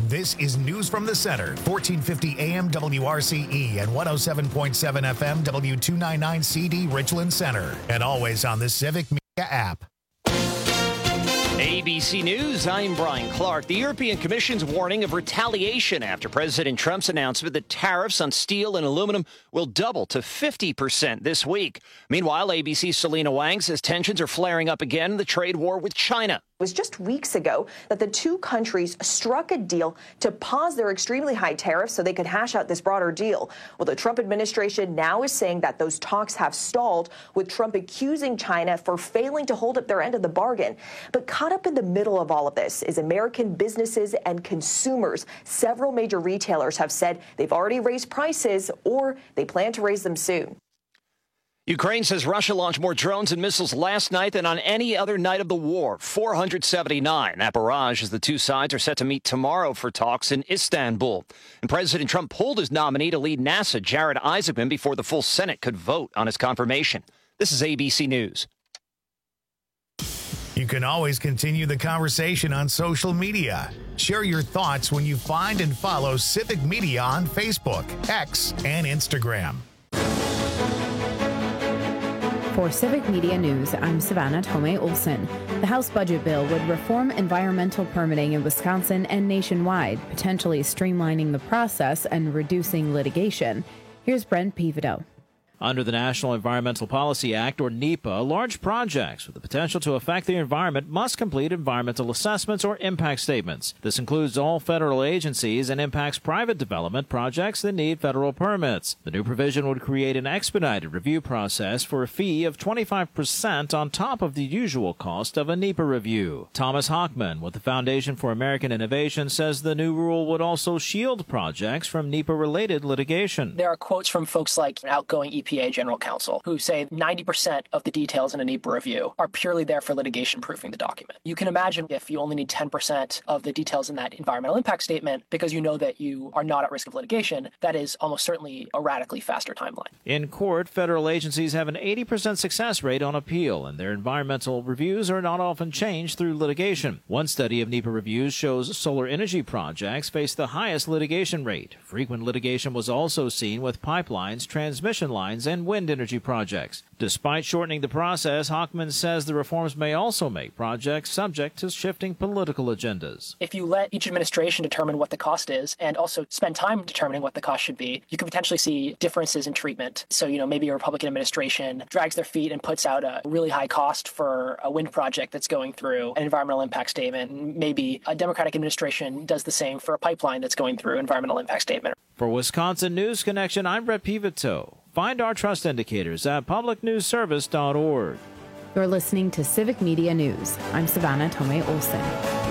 This is News from the Center, 1450 AM WRCE and 107.7 FM W299 CD Richland Center, and always on the Civic Media app. ABC News, I'm Brian Clark. The European Commission's warning of retaliation after President Trump's announcement that tariffs on steel and aluminum will double to 50% this week. Meanwhile, ABC's Selena Wang says tensions are flaring up again in the trade war with China. It was just weeks ago that the two countries struck a deal to pause their extremely high tariffs so they could hash out this broader deal. Well, the Trump administration now is saying that those talks have stalled, with Trump accusing China for failing to hold up their end of the bargain. But caught up in the middle of all of this is American businesses and consumers. Several major retailers have said they've already raised prices or they plan to raise them soon. Ukraine says Russia launched more drones and missiles last night than on any other night of the war, 479. That barrage as the two sides are set to meet tomorrow for talks in Istanbul. And President Trump pulled his nominee to lead NASA, Jared Isaacman, before the full Senate could vote on his confirmation. This is ABC News. You can always continue the conversation on social media. Share your thoughts when you find and follow Civic Media on Facebook, X, and Instagram. For Civic Media News, I'm Savannah Tomei-Olson. The House budget bill would reform environmental permitting in Wisconsin and nationwide, potentially streamlining the process and reducing litigation. Here's Brent Pivoto. Under the National Environmental Policy Act, or NEPA, large projects with the potential to affect the environment must complete environmental assessments or impact statements. This includes all federal agencies and impacts private development projects that need federal permits. The new provision would create an expedited review process for a fee of 25% on top of the usual cost of a NEPA review. Thomas Hockman with the Foundation for American Innovation says the new rule would also shield projects from NEPA-related litigation. There are quotes from folks like outgoing EPA General Counsel who say 90% of the details in a NEPA review are purely there for litigation-proofing the document. You can imagine if you only need 10% of the details in that environmental impact statement because you know that you are not at risk of litigation, that is almost certainly a radically faster timeline. In court, federal agencies have an 80% success rate on appeal, and their environmental reviews are not often changed through litigation. One study of NEPA reviews shows solar energy projects face the highest litigation rate. Frequent litigation was also seen with pipelines, transmission lines, and wind energy projects. Despite shortening the process, Hockman says the reforms may also make projects subject to shifting political agendas. If you let each administration determine what the cost is and also spend time determining what the cost should be, you can potentially see differences in treatment. So, maybe a Republican administration drags their feet and puts out a really high cost for a wind project that's going through an environmental impact statement. Maybe a Democratic administration does the same for a pipeline that's going through an environmental impact statement. For Wisconsin News Connection, I'm Brett Pivoto. Find our trust indicators at publicnewsservice.org. You're listening to Civic Media News. I'm Savannah Tomei-Olson.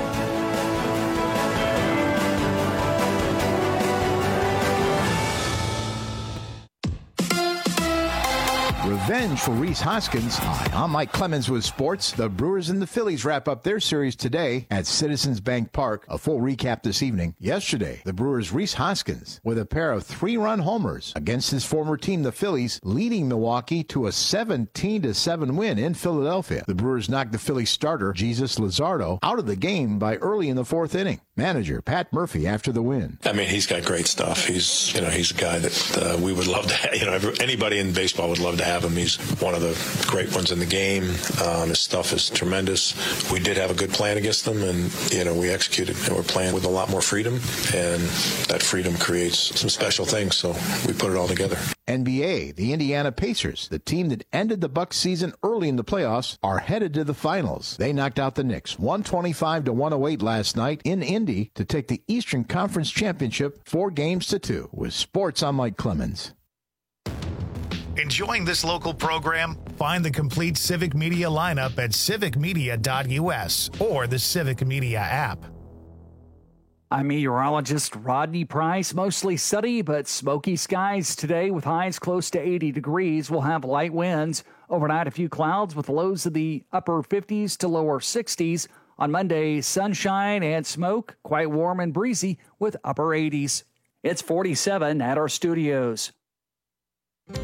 Revenge for Rhys Hoskins. Hi, I'm Mike Clemens with sports. The Brewers and the Phillies wrap up their series today at Citizens Bank Park. A full recap this evening. Yesterday, the Brewers' Rhys Hoskins with a pair of 3-run homers against his former team, the Phillies, leading Milwaukee to a 17-7 win in Philadelphia. The Brewers knocked the Phillies starter, Jesus Luzardo, out of the game by early in the fourth inning. Manager Pat Murphy after the win. I mean, he's got great stuff. He's a guy that we would love to have. Anybody in baseball would love to have him. He's one of the great ones in the game. His stuff is tremendous. We did have a good plan against them, and we executed. And we're playing with a lot more freedom, and that freedom creates some special things. So we put it all together. NBA, the Indiana Pacers, the team that ended the Bucks season early in the playoffs, are headed to the finals. They knocked out the Knicks 125-108 last night in Indy to take the Eastern Conference Championship 4-2. With sports, I'm Mike Clemens. Enjoying this local program? Find the complete Civic Media lineup at civicmedia.us or the Civic Media app. I'm meteorologist Rodney Price. Mostly sunny but smoky skies today with highs close to 80 degrees. We'll have light winds. Overnight, a few clouds with lows in the upper 50s to lower 60s. On Monday, sunshine and smoke, quite warm and breezy with upper 80s. It's 47 at our studios.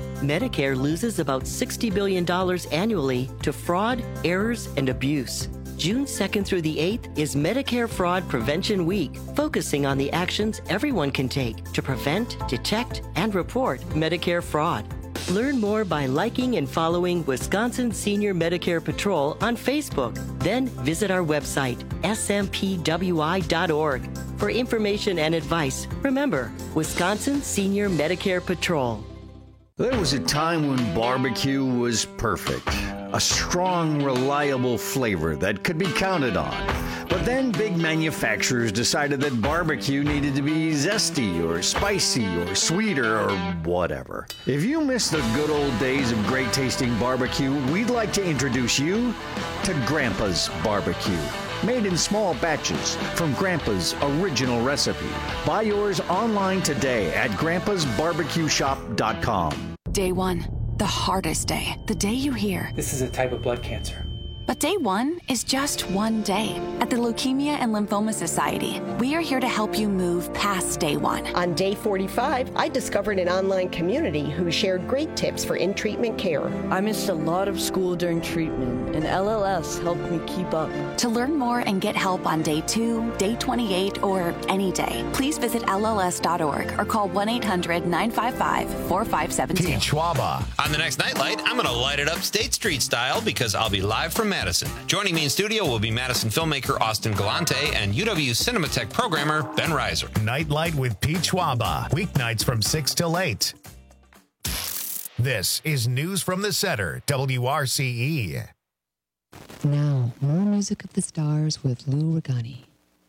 Medicare loses about $60 billion annually to fraud, errors, and abuse. June 2nd through the 8th is Medicare Fraud Prevention Week, focusing on the actions everyone can take to prevent, detect, and report Medicare fraud. Learn more by liking and following Wisconsin Senior Medicare Patrol on Facebook. Then visit our website, smpwi.org, for information and advice. Remember, Wisconsin Senior Medicare Patrol. There was a time when barbecue was perfect. A strong, reliable flavor that could be counted on. But then big manufacturers decided that barbecue needed to be zesty or spicy or sweeter or whatever. If you miss the good old days of great tasting barbecue, we'd like to introduce you to Grandpa's Barbecue. Made in small batches from Grandpa's original recipe. Buy yours online today at grandpasbarbecueshop.com. Day one, the hardest day. The day you hear, "This is a type of blood cancer." But day one is just one day. At the Leukemia and Lymphoma Society, we are here to help you move past day one. On day 45, I discovered an online community who shared great tips for in-treatment care. I missed a lot of school during treatment, and LLS helped me keep up. To learn more and get help on day 2, day 28, or any day, please visit LLS.org or call 1-800-955-4572. Pete Schwaba. On the next Nightlight, I'm going to light it up State Street style because I'll be live from Madison. Joining me in studio will be Madison filmmaker Austin Galante and UW Cinematech programmer Ben Reiser. Nightlight with Pete Schwaba. Weeknights from 6 till 8. This is News from the Center, WRCE. Now, more Music of the Stars with Lou Regani.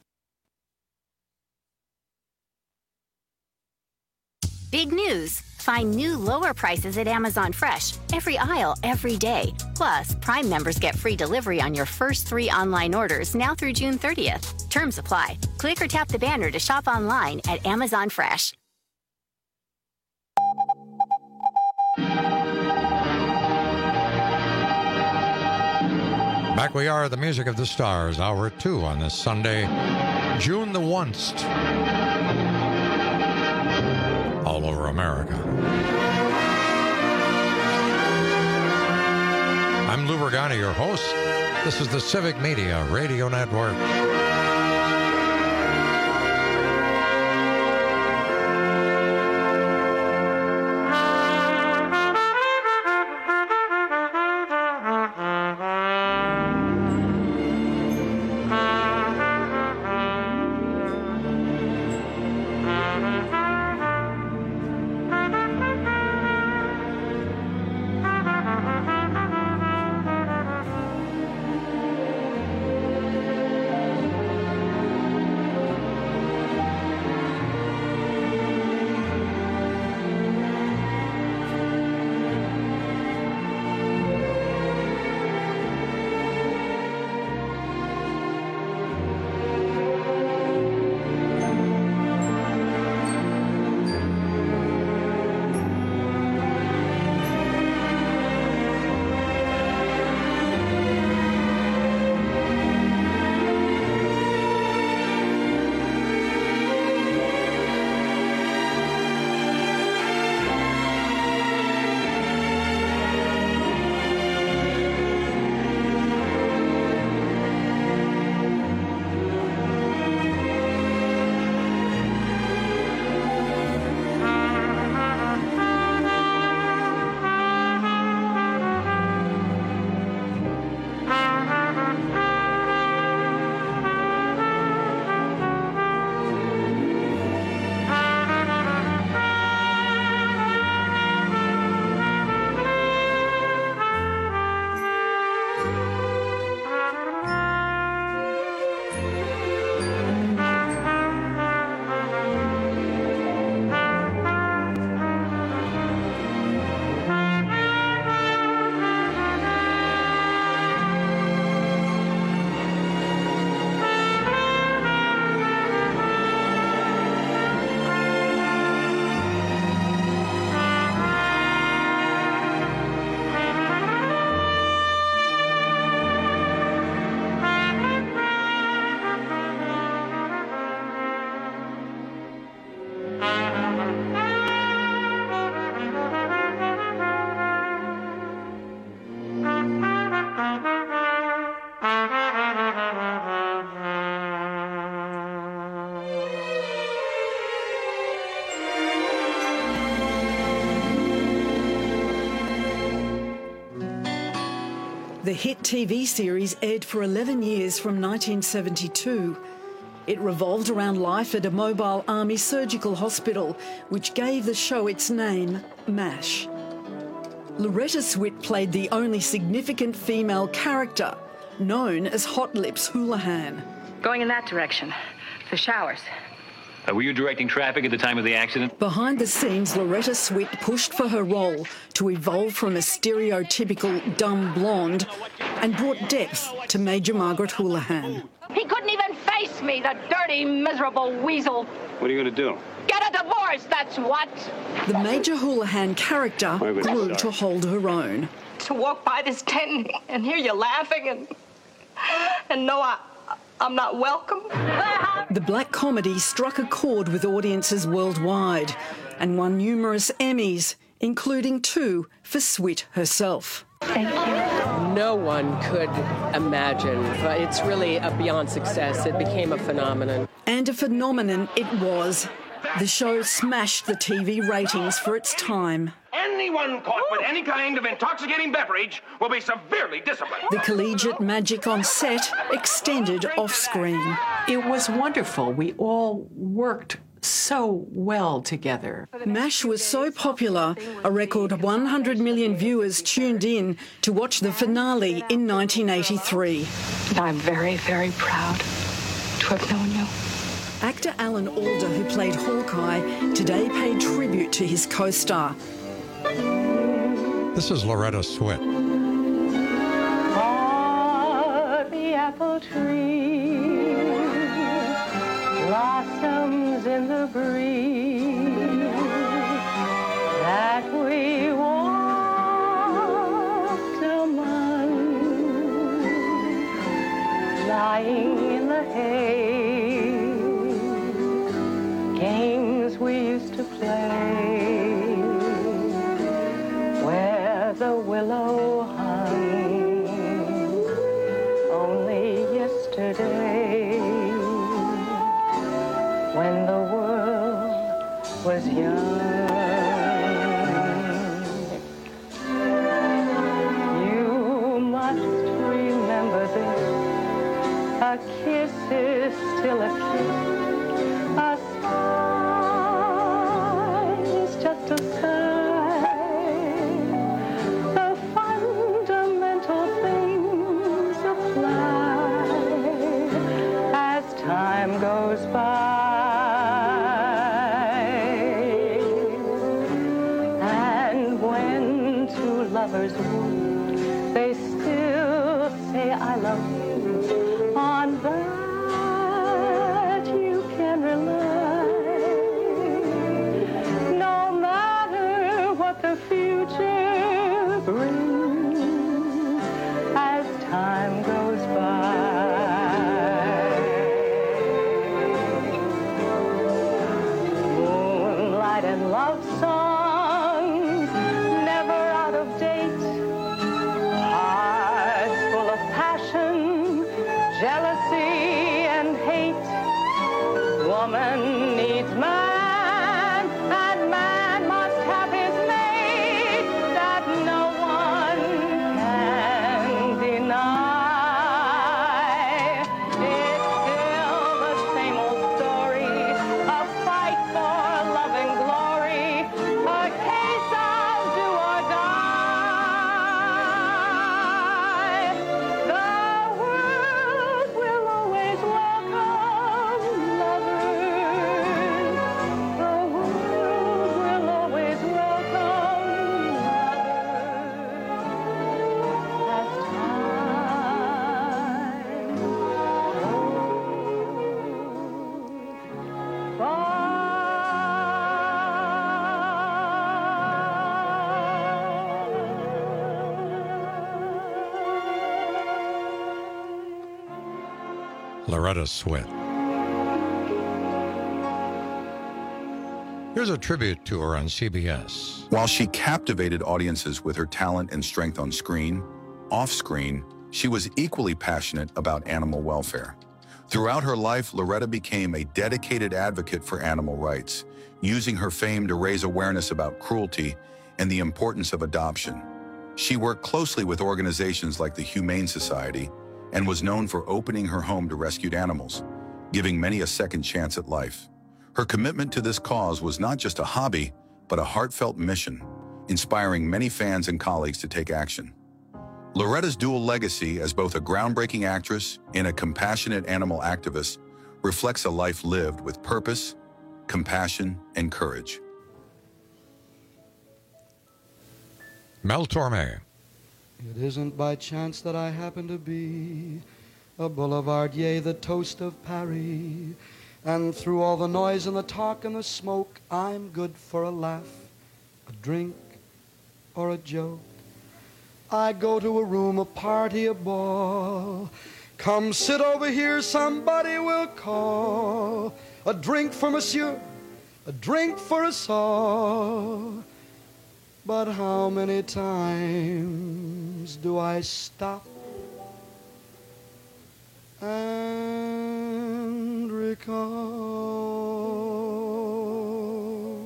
Big news. Find new lower prices at Amazon Fresh. Every aisle, every day. Plus, Prime members get free delivery on your first 3 online orders now through June 30th. Terms apply. Click or tap the banner to shop online at Amazon Fresh. Back we are, the Music of the Stars, Hour 2 on this Sunday, June the 1st. All over America. I'm Lou Regani, your host. This is the Civic Media Radio Network. The hit TV series aired for 11 years from 1972. It revolved around life at a mobile army surgical hospital, which gave the show its name, MASH. Loretta Swit played the only significant female character, known as Hot Lips Houlihan. Going in that direction. The showers. Were you directing traffic at the time of the accident? Behind the scenes, Loretta Swit pushed for her role to evolve from a stereotypical dumb blonde and brought depth to Major Margaret Houlihan. He couldn't even face me, the dirty, miserable weasel. What are you going to do? Get a divorce, that's what. The Major Houlihan character grew to hold her own. To walk by this tent and hear you laughing and know I'm not welcome. The black comedy struck a chord with audiences worldwide and won numerous Emmys, including 2 for Swit herself. Thank you. No one could imagine, but it's really a beyond success. It became a phenomenon. And a phenomenon it was. The show smashed the TV ratings for its time. Anyone caught with any kind of intoxicating beverage will be severely disciplined. The collegiate magic on set extended off-screen. It was wonderful. We all worked so well together. MASH was so popular, a record 100 million viewers tuned in to watch the finale in 1983. I'm very, very proud to have known you. Actor Alan Alda, who played Hawkeye, today paid tribute to his co-star. This is Loretta Swit. Oh, the apple tree blossoms in the breeze that we walked among, lying in the hay, games we used to play, where the willow hung only yesterday, when the world was young. You must remember this, a kiss is still a kiss, a sigh is just a sigh. The fundamental things apply as time goes by. And when two lovers woo, they still say I love you. On that you can rely. No matter what the future brings as time goes by. Moonlight and love songs, never out of date. Hearts full of passion, jealousy and hate. Woman needs man, and man must have his mate, that no one can deny. It's still the same old story, a fight for love and glory, a case of do or die. The world will always welcome lovers. The world will always welcome lovers as time goes by. Loretta Swit. Here's a tribute to her on CBS. While she captivated audiences with her talent and strength on screen, off-screen, she was equally passionate about animal welfare. Throughout her life, Loretta became a dedicated advocate for animal rights, using her fame to raise awareness about cruelty and the importance of adoption. She worked closely with organizations like the Humane Society and was known for opening her home to rescued animals, giving many a second chance at life. Her commitment to this cause was not just a hobby, but a heartfelt mission, inspiring many fans and colleagues to take action. Loretta's dual legacy as both a groundbreaking actress and a compassionate animal activist reflects a life lived with purpose, compassion, and courage. Mel Torme. It isn't by chance that I happen to be a boulevardier, the toast of Paris. And through all the noise and the talk and the smoke, I'm good for a laugh, a drink, or a joke. I go to a room, a party, a ball. Come sit over here, somebody will call. A drink for monsieur, a drink for us all. But how many times do I stop and recall?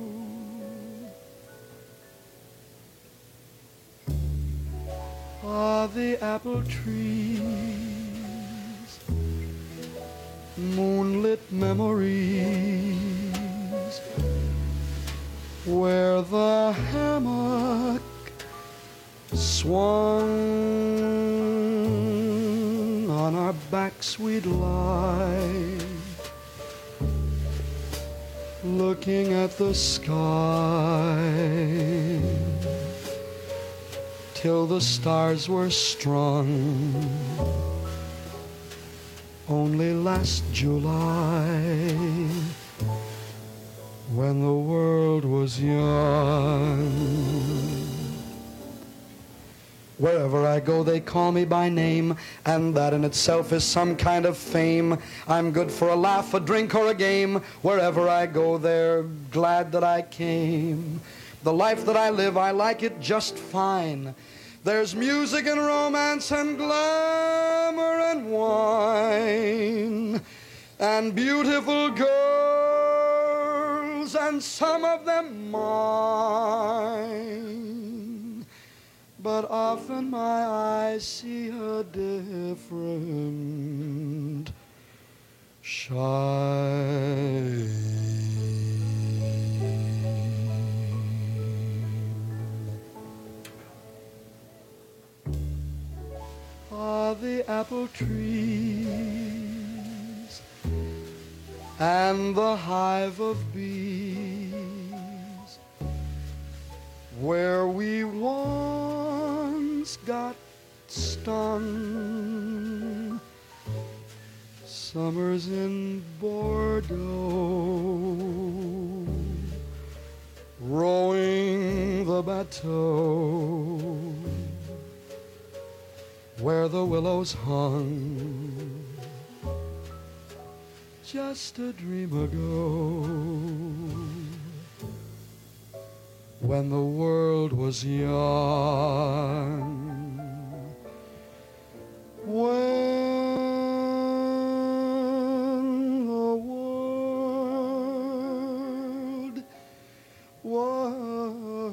Ah, the apple trees, moonlit memories, where the hammock swung on our backs we'd lie, looking at the sky till the stars were strung. Only last July, when the world was young. Wherever I go, they call me by name, and that in itself is some kind of fame. I'm good for a laugh, a drink, or a game. Wherever I go, they're glad that I came. The life that I live, I like it just fine. There's music and romance and glamour and wine and beautiful girls, and some of them mine. But often my eyes see a different shine. Ah, the apple trees and the hive of bees, where we once got stung. Summers in Bordeaux, rowing the bateau, where the willows hung just a dream ago, when the world was young. When the world was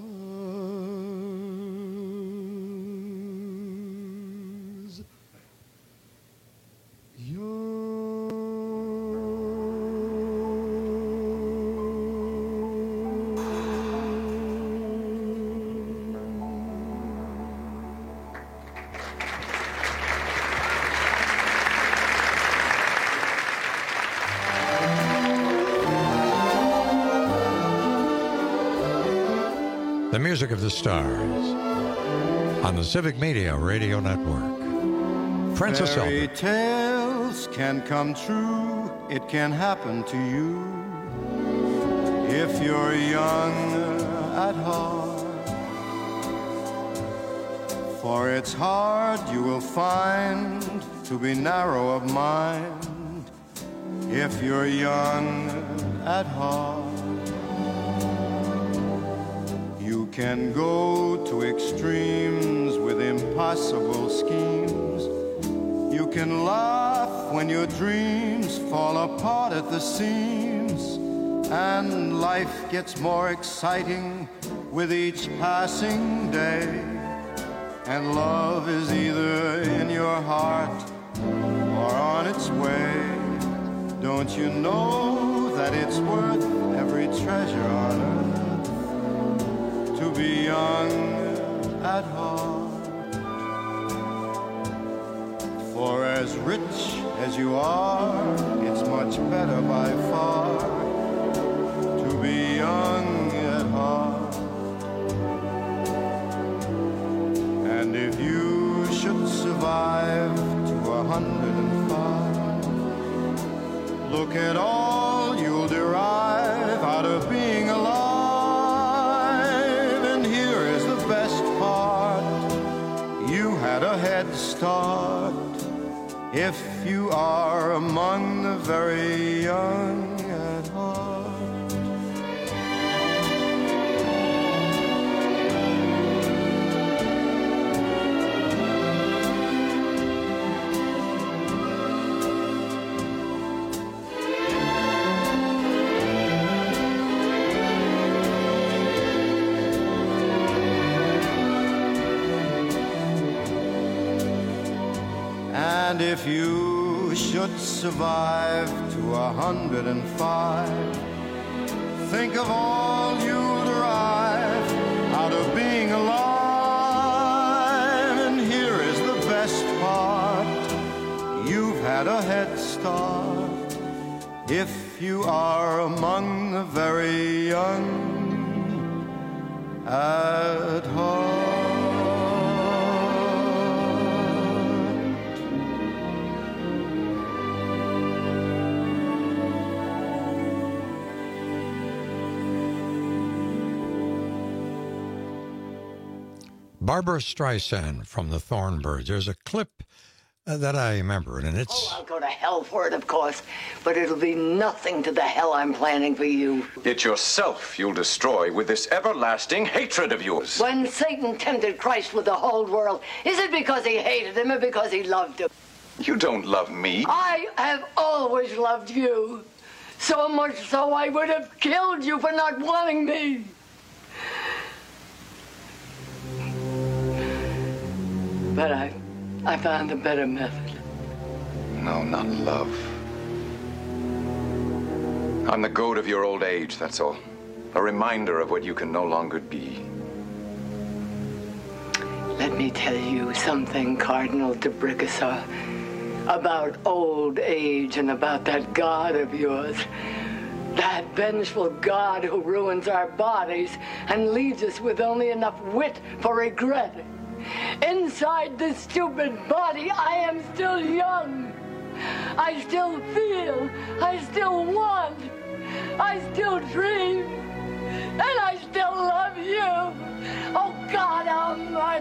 The music of the stars on the Civic Media Radio Network. Francis Fairy Elbert. tales can come true. It can happen to you if you're young at heart. For it's hard, you will find, to be narrow of mind if you're young at heart. You can go to extremes with impossible schemes. You can laugh when your dreams fall apart at the seams, and life gets more exciting with each passing day. and love is either in your heart or on its way. Don't you know that it's worth every treasure on earth to be young at heart? For as rich as you are, it's much better by far to be young at heart. And if you should survive to 105, look at all you'll derive out of being alive. And here is the best part, you had a head start if you are among the very young at heart. And if you should survive to 105, think of all you'll derive out of being alive. And here is the best part, you've had a head start if you are among the very young at heart. Barbra Streisand from the Thornbirds. There's a clip that I remember, and it's... Oh, I'll go to hell for it, of course, but it'll be nothing to the hell I'm planning for you. It's yourself you'll destroy with this everlasting hatred of yours. When Satan tempted Christ with the whole world, is it because he hated him or because he loved him? You don't love me. I have always loved you. So much so I would have killed you for not wanting me. But I found a better method. No, not love. I'm the goat of your old age, that's all. A reminder of what you can no longer be. Let me tell you something, Cardinal de Bricassar, about old age and about that God of yours. That vengeful God who ruins our bodies and leaves us with only enough wit for regret. Inside this stupid body, I am still young. I still feel. I still want. I still dream. And I still love you. Oh, God, how much?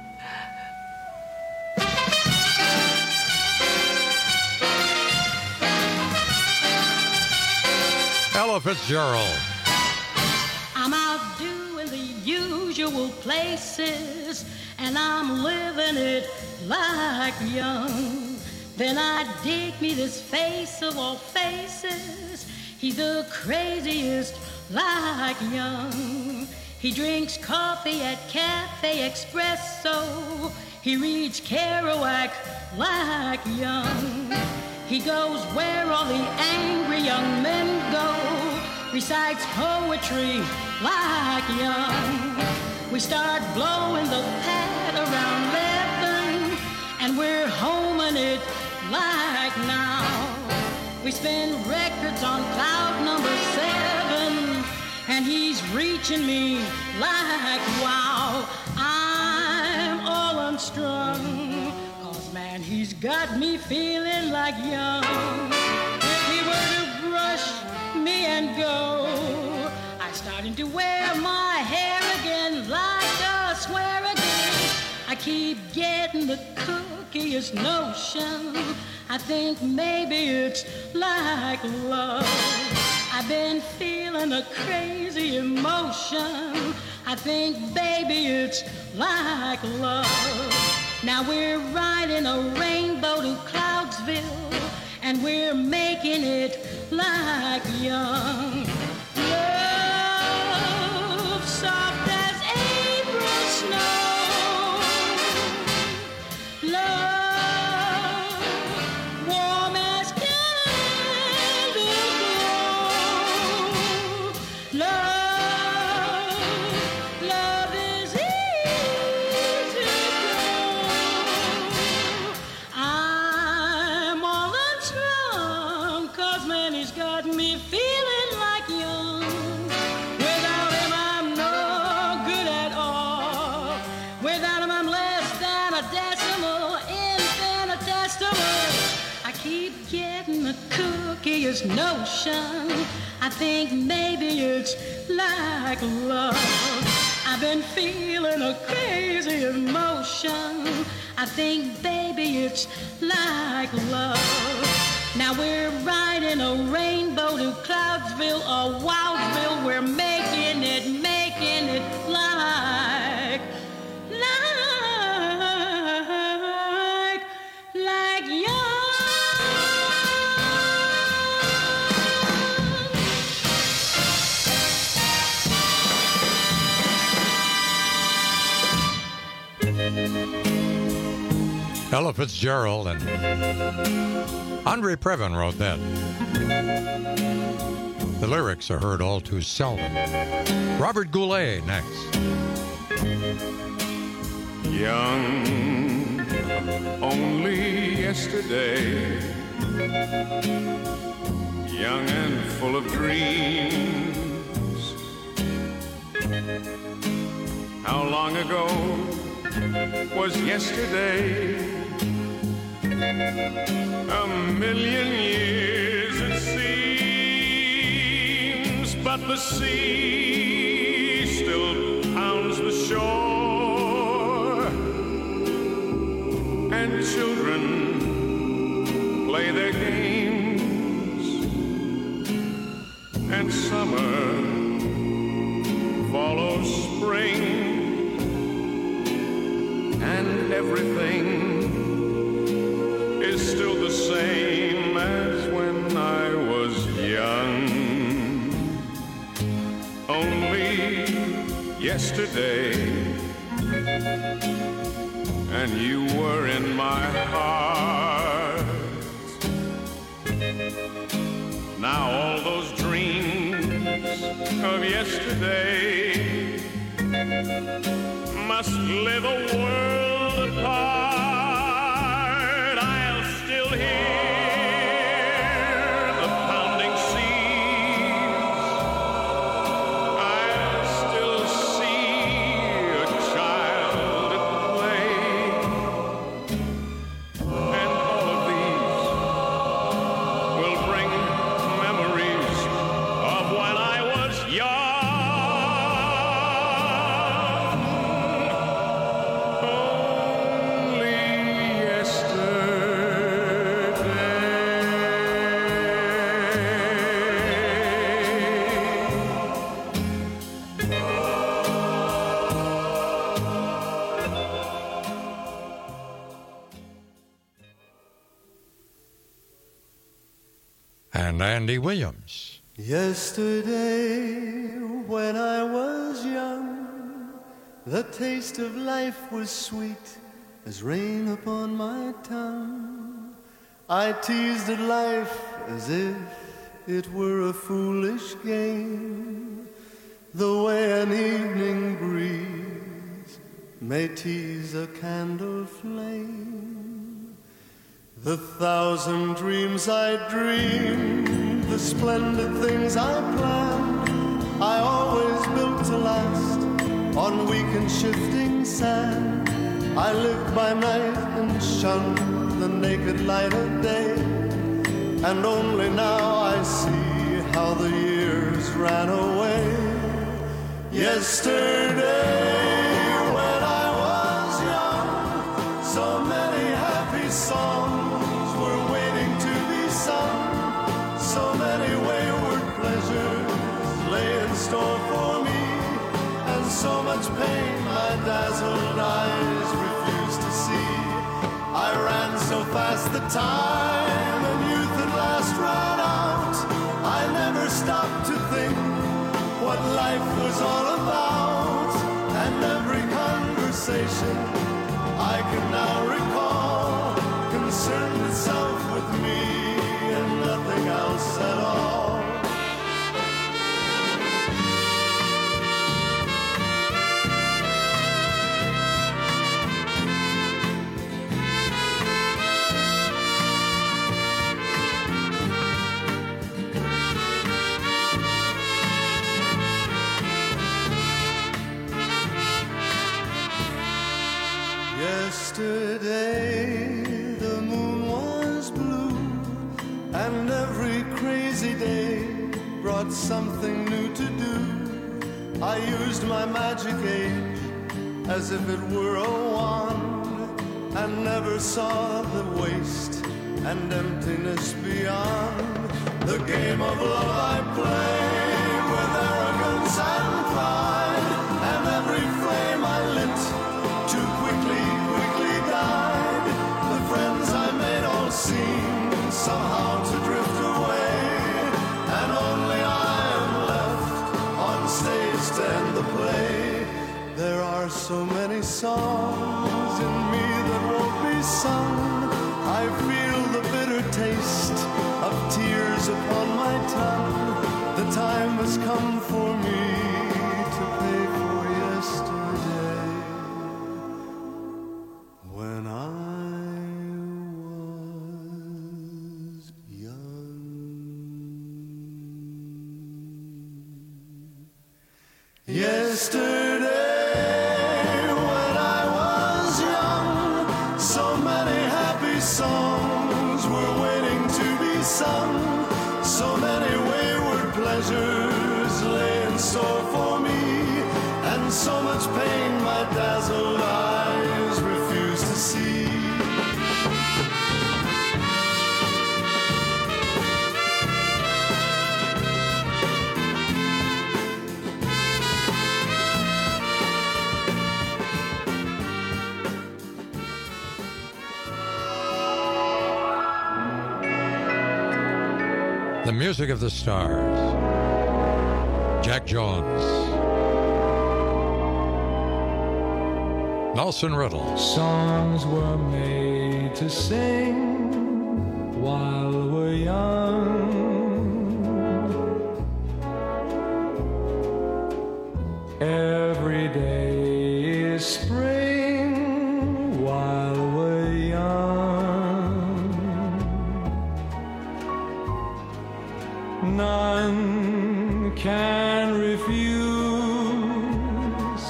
Ella Fitzgerald. I'm out doing the usual places, and I'm living it like young. Then I dig me this face of all faces. He's the craziest like young. He drinks coffee at Cafe Espresso. He reads Kerouac like young. He goes where all the angry young men go. Recites poetry like young. We start blowing the pad around 11, and we're homing it like now. We spin records on cloud number 7, and he's reaching me like wow. I'm all unstrung, 'cause man, he's got me feeling like young. If he were to brush me and go, I'm starting to wear my hair again like a swear again. I keep getting the cookiest notion. I think maybe it's like love. I've been feeling a crazy emotion. I think, baby, it's like love. Now we're riding a rainbow to Cloudsville, and we're making it like young. Love soft as April snow. this notion. I think maybe it's like love. I've been feeling a crazy emotion. I think, baby, it's like love. Now we're riding a rainbow to Cloudsville or Wildsville. We're making it like young. Ella Fitzgerald and Andre Previn wrote that. The lyrics are heard all too seldom. Robert Goulet next. Young, only yesterday, young and full of dreams. How long ago was yesterday? A million years it seems, but the sea still pounds the shore, and children play their games, and summer follows spring, and everything is still the same as when I was young. Only yesterday, and you were in my heart. Now all those dreams of yesterday must live a world apart. I'll still hear the pounding seas. I'll still see a child at play. And all of these will bring memories of when I was young. And Andy Williams. Yesterday, when I was young, the taste of life was sweet as rain upon my tongue. I teased at life as if it were a foolish game, the way an evening breeze may tease a candle flame. The thousand dreams I dreamed, the splendid things I planned, I always built to last on weak and shifting sand. I lived by night and shunned the naked light of day, and only now I see how the years ran away. Yesterday, when I was young, so many happy songs so many wayward pleasures lay in store for me, and so much pain my dazzled eyes refused to see. I ran so fast the time and youth at last ran out. I never stopped to think what life was all about, and every conversation I can now recall concerned itself with me and nothing else at all. Yesterday the moon was blue, and every crazy with something new to do. I used my magic age as if it were a wand, and never saw the waste and emptiness beyond. The game of love I played with arrogance and pride, and every flame I lit too quickly died. The friends I made all seemed somehow to drift away, and only I am left on stage to end the play. There are so many songs in me that won't be sung. I feel the bitter taste of tears upon my tongue. The time has come for me to pay for yesterday, when I was young. Yesterday, songs were waiting to be sung. So many wayward pleasures lay in store for me, and so much pain my dazzled eyes refused to see. The music of the stars. Jack Jones. Nelson Riddle. Songs were made to sing while we're young. Every day is spring while we're young. None can refuse.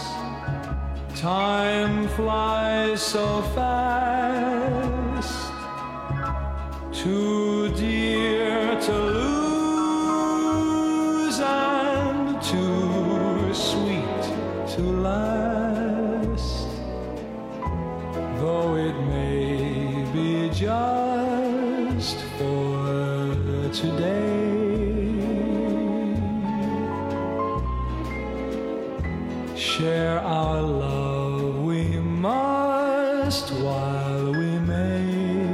Time flies so fast, too dear to lose and too sweet to last. Though it may be just for today, share our love we must while we may.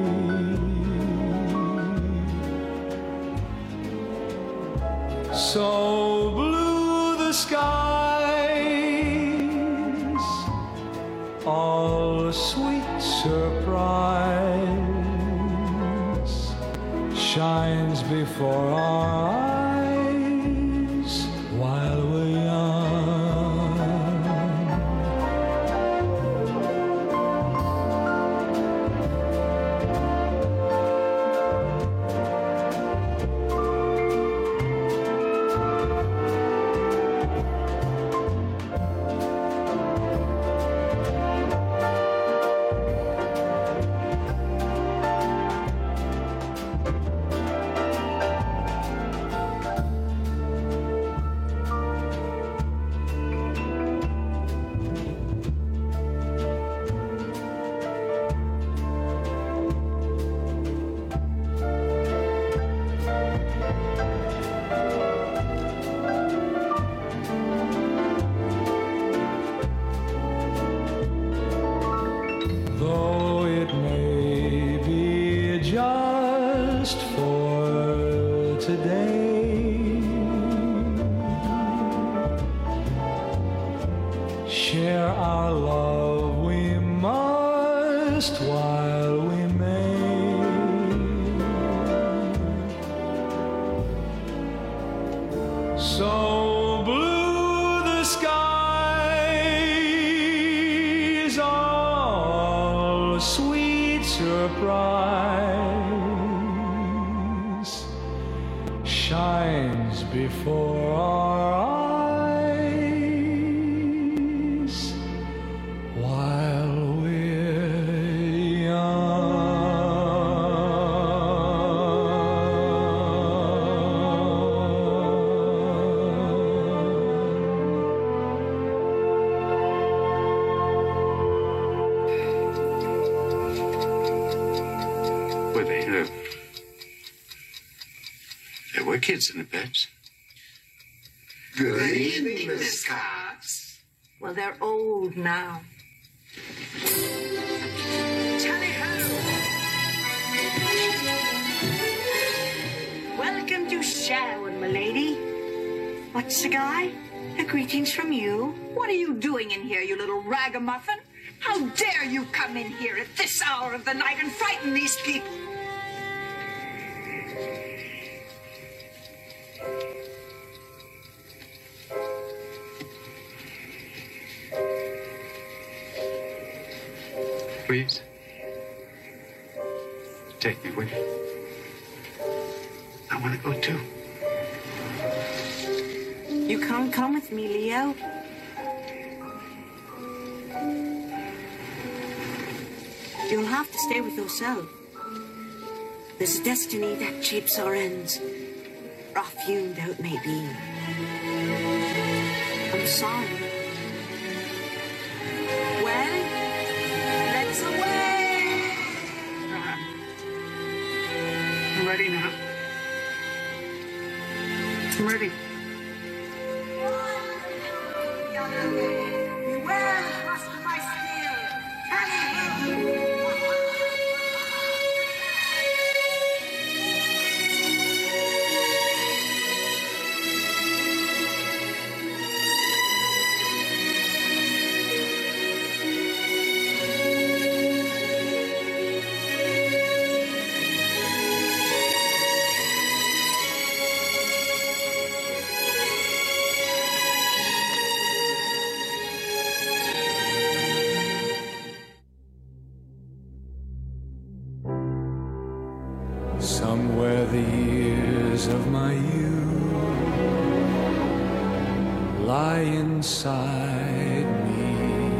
So blue the skies, all sweet surprise shines before our eyes while we're young. Though it may be just for today, share our love we must while we may. So blue the skies are sweet surprise shines before our eyes while we're young. There were kids in the pits. Good evening, Miss Cox. Well, they're old now. Tally-ho! Welcome to Sherwood, milady. What's the guy? Greetings from you. What are you doing in here, you little ragamuffin? How dare you come in here at this hour of the night and frighten these people? Please. Take me with you. I want to go too. You can't come with me, Leo. You'll have to stay with yourself. There's a destiny that shapes our ends, rough hewn though it may be. I'm sorry. Well, let's away! I'm ready now. I'm ready. Beware the thrust of my spear! Somewhere the years of my youth lie inside me,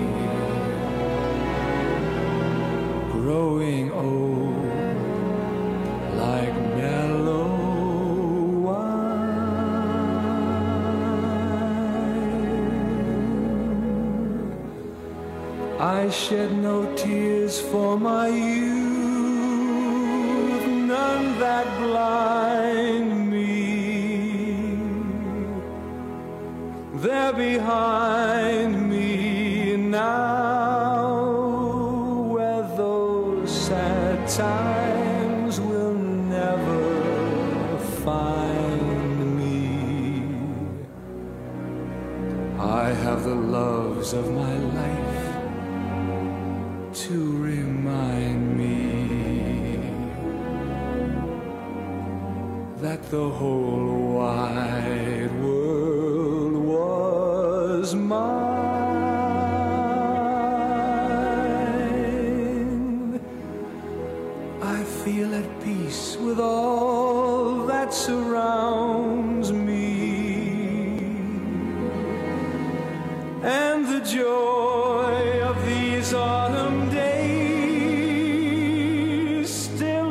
growing old like mellow wine. I shed no tears for my youth, none that blind me. They're behind me now, where those sad times will never find me. I have the loves of my life to remind me that the whole wide world was mine. I feel at peace with all that surrounds me, and the joy of these autumn days still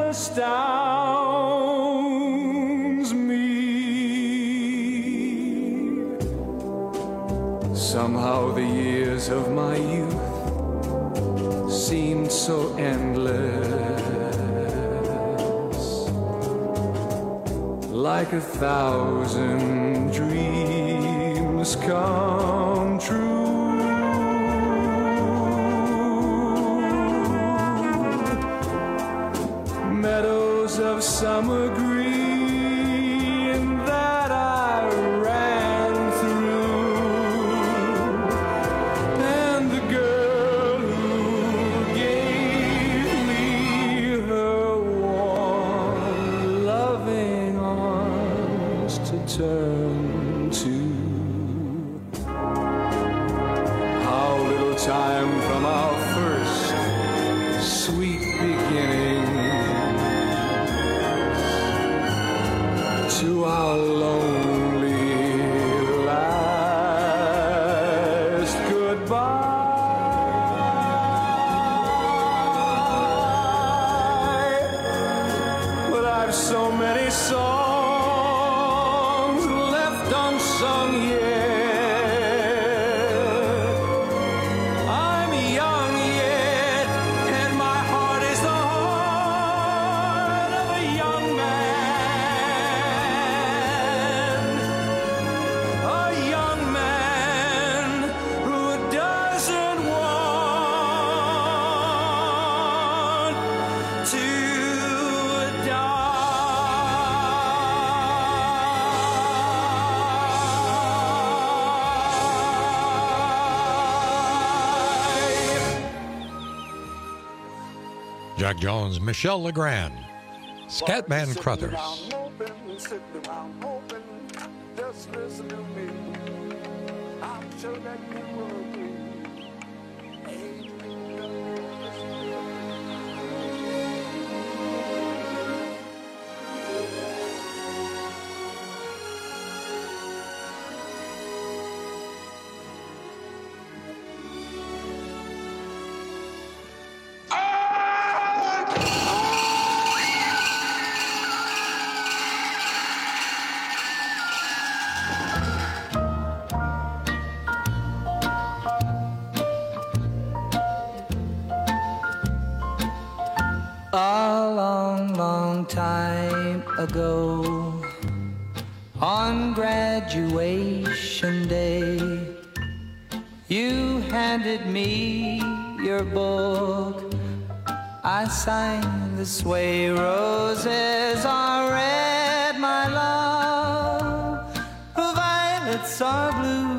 astounds me. Somehow the years of my youth seemed so endless, like 1,000 dreams come true. Meadows of summer green that I ran through, and the girl who gave me her warm, loving arms to turn to. How little time from our first sweet beginning to our lonely last goodbye. But I've so many songs left unsung yet. I'm young Jack Jones, Michelle Legrand, Scatman Crothers. Sitting around hoping, just listen to me. I'm sure that you will agree. A long, long time ago, on graduation day, you handed me your book. I sang this way: roses are red, my love, violets are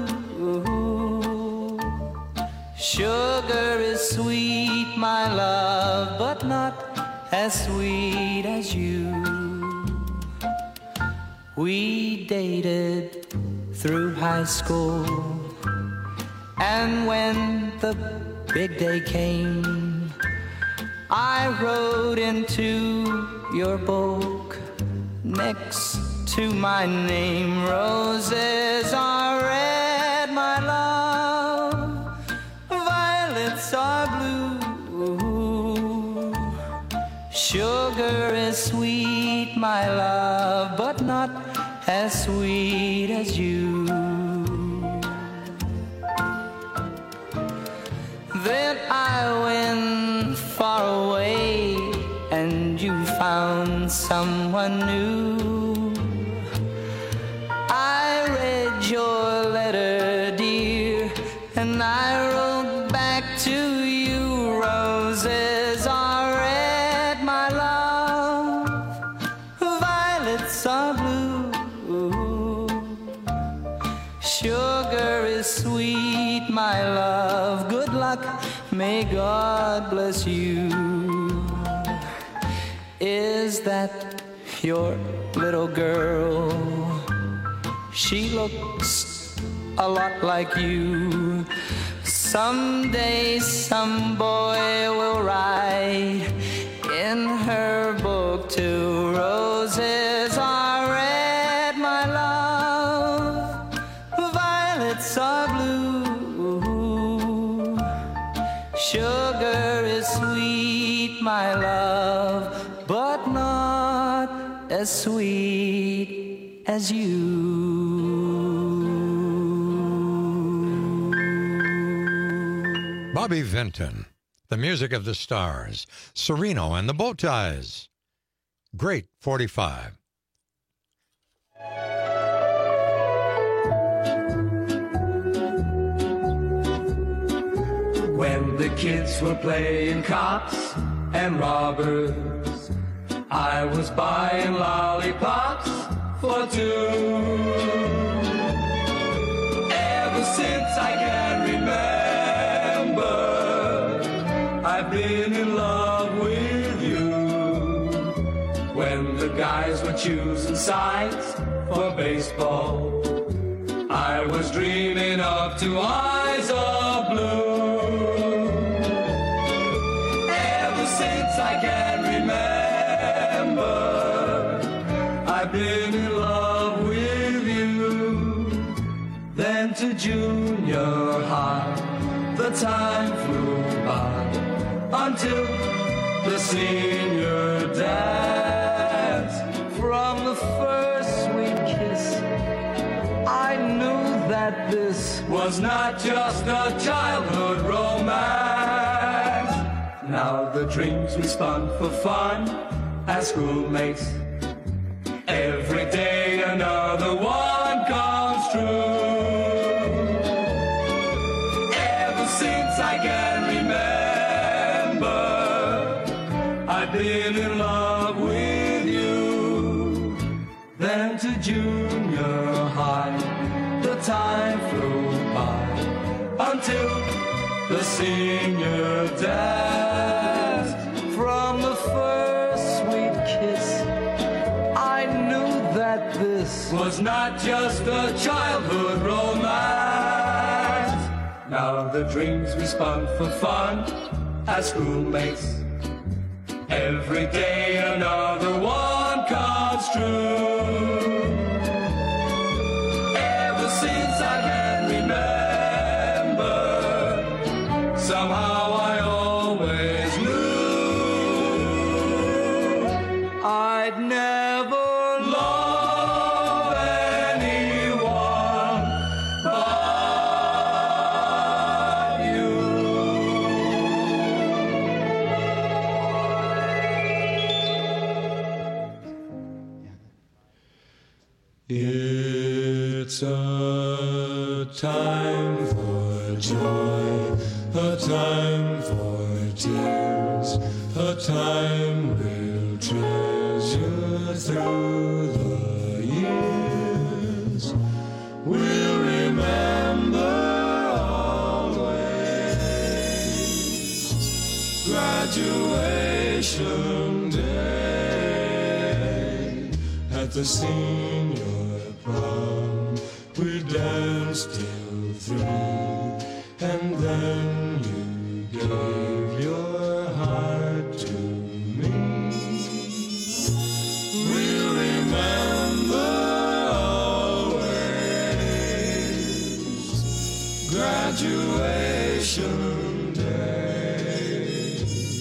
blue, sugar is sweet, my love, but not as sweet as you. We dated through high school, and when the big day came, I wrote into your book next to my name: roses are red, my love, violets are blue, sugar is sweet, my love, but not as sweet as you. Then I went far away, and you found someone new. I read your letter, dear, and I wrote back to you: roses are red, my love, violets are blue, sugar is sweet, my love, good luck, may God bless you. Is that your little girl? She looks a lot like you. Someday some boy will write in her book too: roses are red, my love, violets are blue, sugar is sweet, my love, but not as sweet as you. Bobby Vinton, the music of the Stars, Sereno and the Bowties. Great 45. When the kids were playing cops and robbers, I was buying lollipops for two. Ever since I can remember, I've been in love with you. When the guys were choosing sides for baseball, I was dreaming of two eyes of blue. Ever since I can remember, I've been in love with you. Then to junior high, the time flew by, until the senior dance. From the first sweet kiss, I knew that this was not just a childhood romance. Now the dreams we spun for fun as schoolmates, every day another one comes true. Ever since I can remember, I've been in love with you. Then to junior high, the time flew by, until the senior dance. From This was not just a childhood romance. Now the dreams we spun for fun as schoolmates. Every day another one comes true. Ever since I can remember, somehow I always knew I'd never love anyone but you. It's a time for joy, a time for tears, a time we'll treasure through the years. We'll remember always graduation day at the senior prom. We danced till 3, and then you gave your heart to me. We'll remember always graduation day.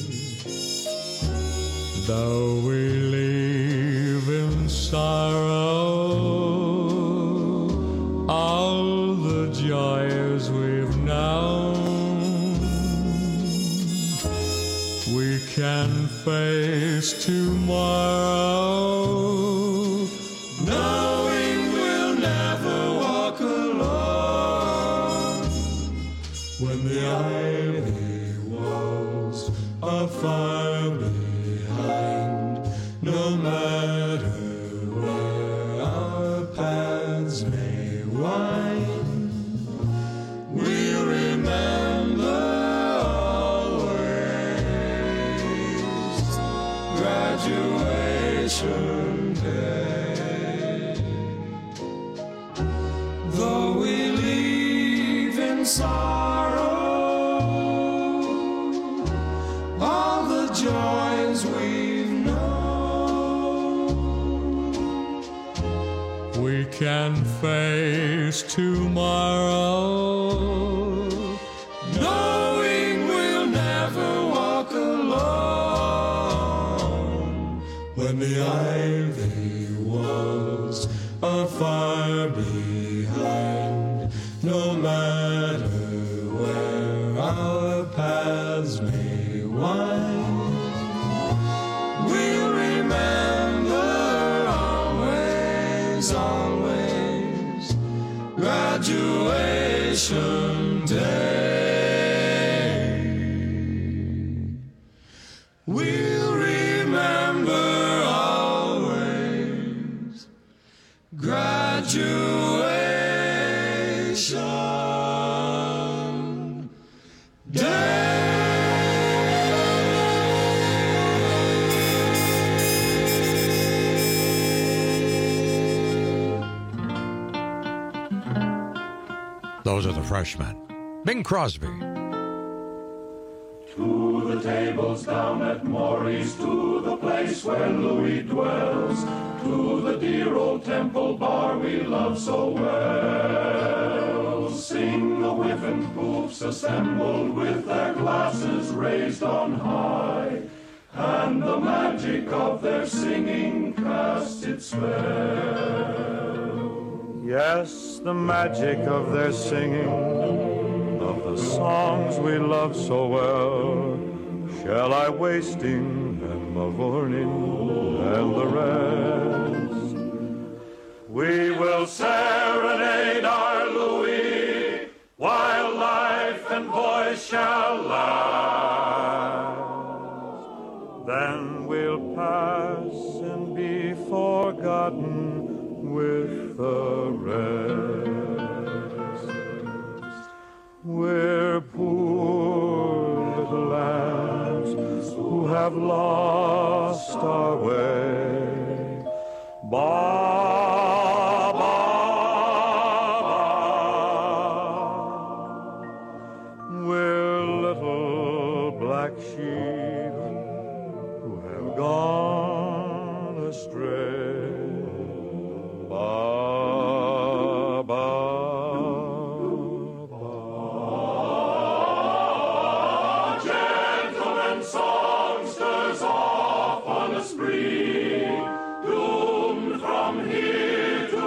Though we live in sorrow, all the joys we've known, we can face tomorrow, knowing we'll never walk alone. When the ivy walls are far behind, no matter where our paths may wind, we'll remember always graduation day. Though we leave in sorrow, all the joys we've known, we can face tomorrow, knowing we'll never walk alone. When the ivy walls are far behind, no matter where our paths may wind, we'll remember always, always graduation day. We'll remember always graduation day. Those are the Freshmen. Bing Crosby. To the tables down at Maury's, to the place where Louis dwells, to the dear old Temple Bar we love so well. Sing the whiffin' poofs assembled with their glasses raised on high, and the magic of their singing cast its spell. Yes, the magic of their singing, of the songs we love so well. Shall I wasting and Mavourning and the rest? We will serenade our Louis while life and voice shall last. Then we'll pass and be forgotten with the rest. We're poor little lambs who have lost our way. Bye. like sheep who have gone astray. Ba, ba, ba. Gentlemen songsters off on a spree, doomed from here to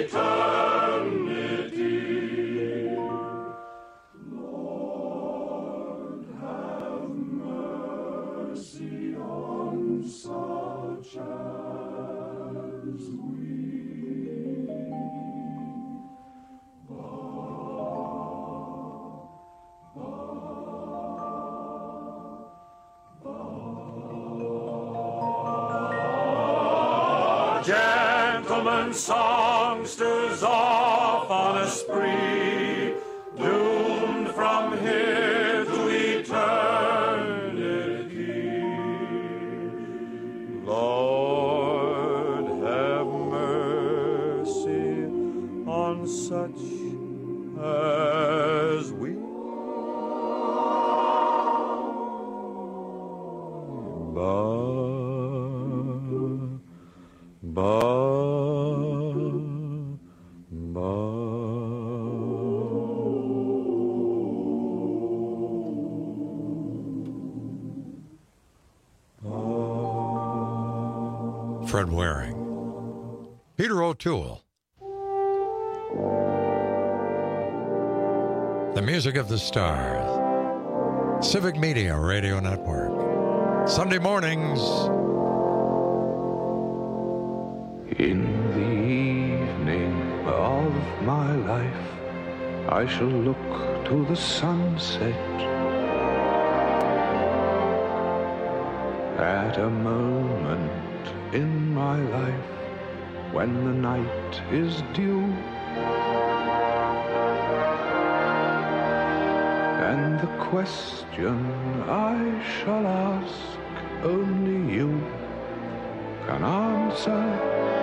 eternity. Lord, have mercy on such as we. Gentlemen songsters off on a spree, doomed from here to eternity. Lord, have mercy on such as we. Ba, ba. Fred Waring. Peter O'Toole. The Music of the Stars. Civic Media Radio Network. Sunday mornings. In the evening of my life, I shall look to the sunset at a moment in my life when the night is due, and the question I shall ask only you can answer.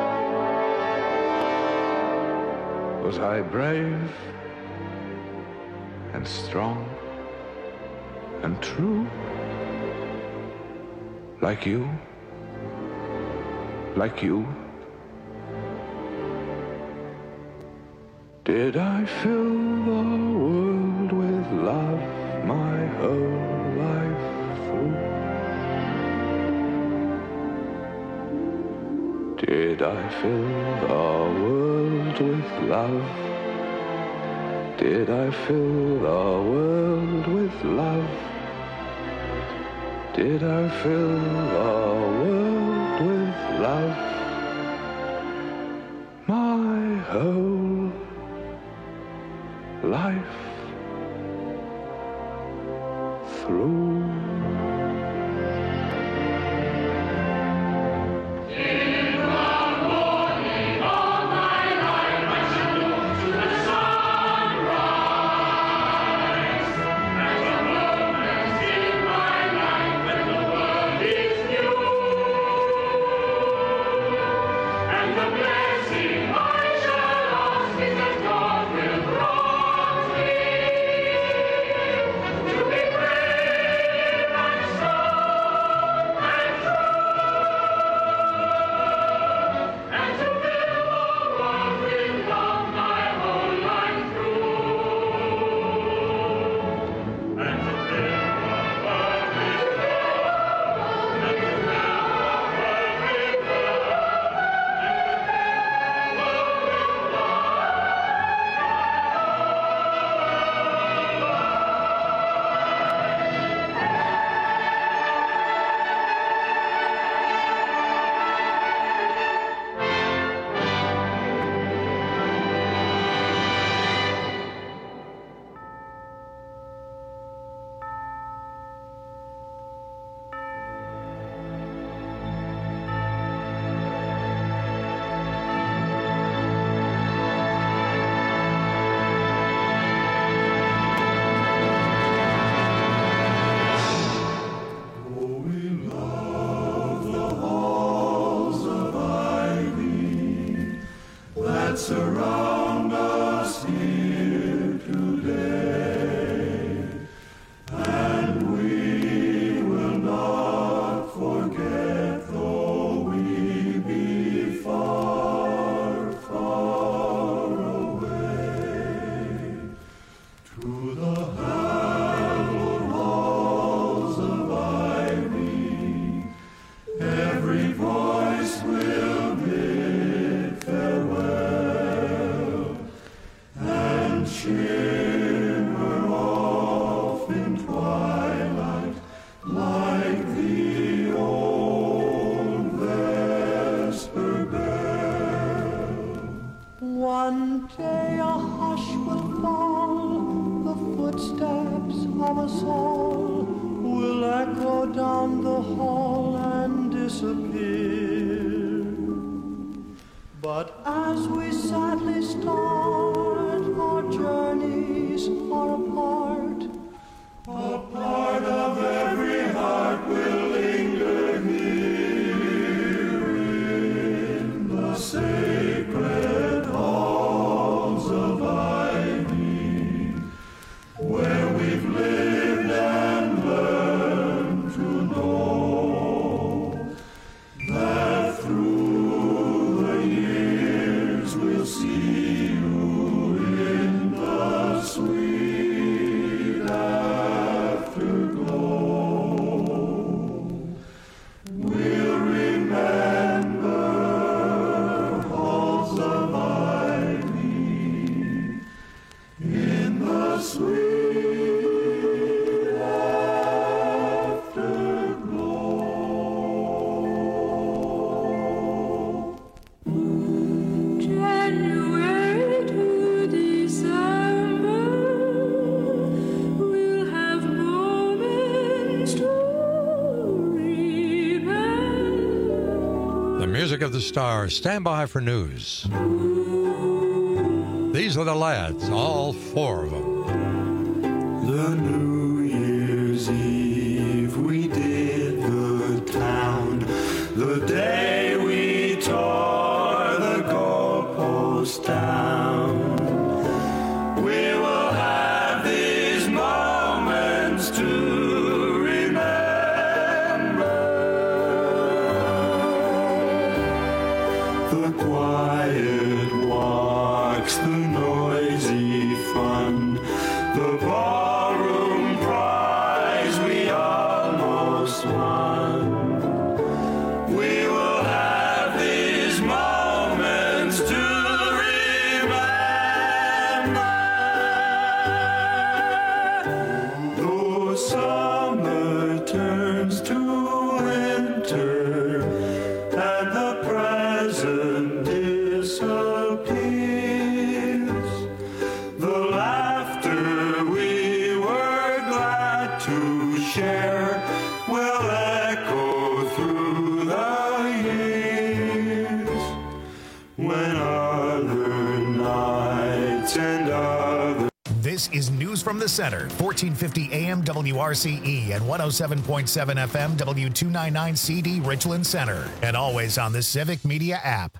Was I brave and strong and true, like you, like you? Did I fill the world with love my whole life through? Did I fill the world with love? Did I fill the world with love? Did I fill the world with love? My whole life through. To be brave us all will echo down the hall and disappear. But as we sadly start, our journeys are apart. A part of every heart will linger here in the sacred halls of ivy, where we've lived and learned to know that through the years we'll see you in the sweet afterglow. We'll remember halls of ivy in the sweet afterglow. January to December, we'll have moments to remember. The music of the stars. Stand by for news. These are the lads, all four of them. The New Year's Eve we did the town, the day we tore the goalpost down. We will have these moments to remember. The quiet walks, the noisy fun, the ballroom prize we almost won. We will have these moments to remember. Though summer turns to winter and the present disappears, the laughter we were glad to share will echo through the years, when other nights and other. This is News from the Center, 1450 AM WRCE and 107.7 FM W299 CD Richland Center, and always on the Civic Media app.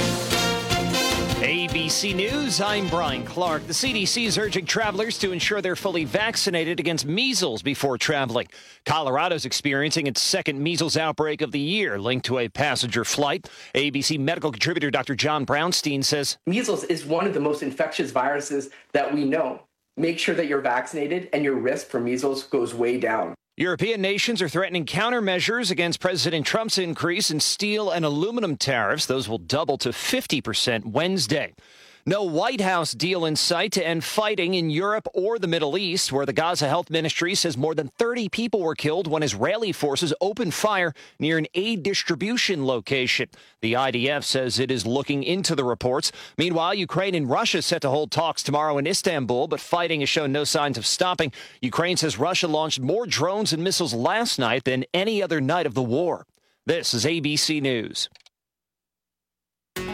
ABC News, I'm Brian Clark. The CDC is urging travelers to ensure they're fully vaccinated against measles before traveling. Colorado's experiencing its second measles outbreak of the year, linked to a passenger flight. ABC medical contributor Dr. John Brownstein says, measles is one of the most infectious viruses that we know. Make sure that you're vaccinated and your risk for measles goes way down. European nations are threatening countermeasures against President Trump's increase in steel and aluminum tariffs. Those will double to 50% Wednesday. No White House deal in sight to end fighting in Europe or the Middle East, where the Gaza Health Ministry says more than 30 people were killed when Israeli forces opened fire near an aid distribution location. The IDF says it is looking into the reports. Meanwhile, Ukraine and Russia set to hold talks tomorrow in Istanbul, but fighting has shown no signs of stopping. Ukraine says Russia launched more drones and missiles last night than any other night of the war. This is ABC News.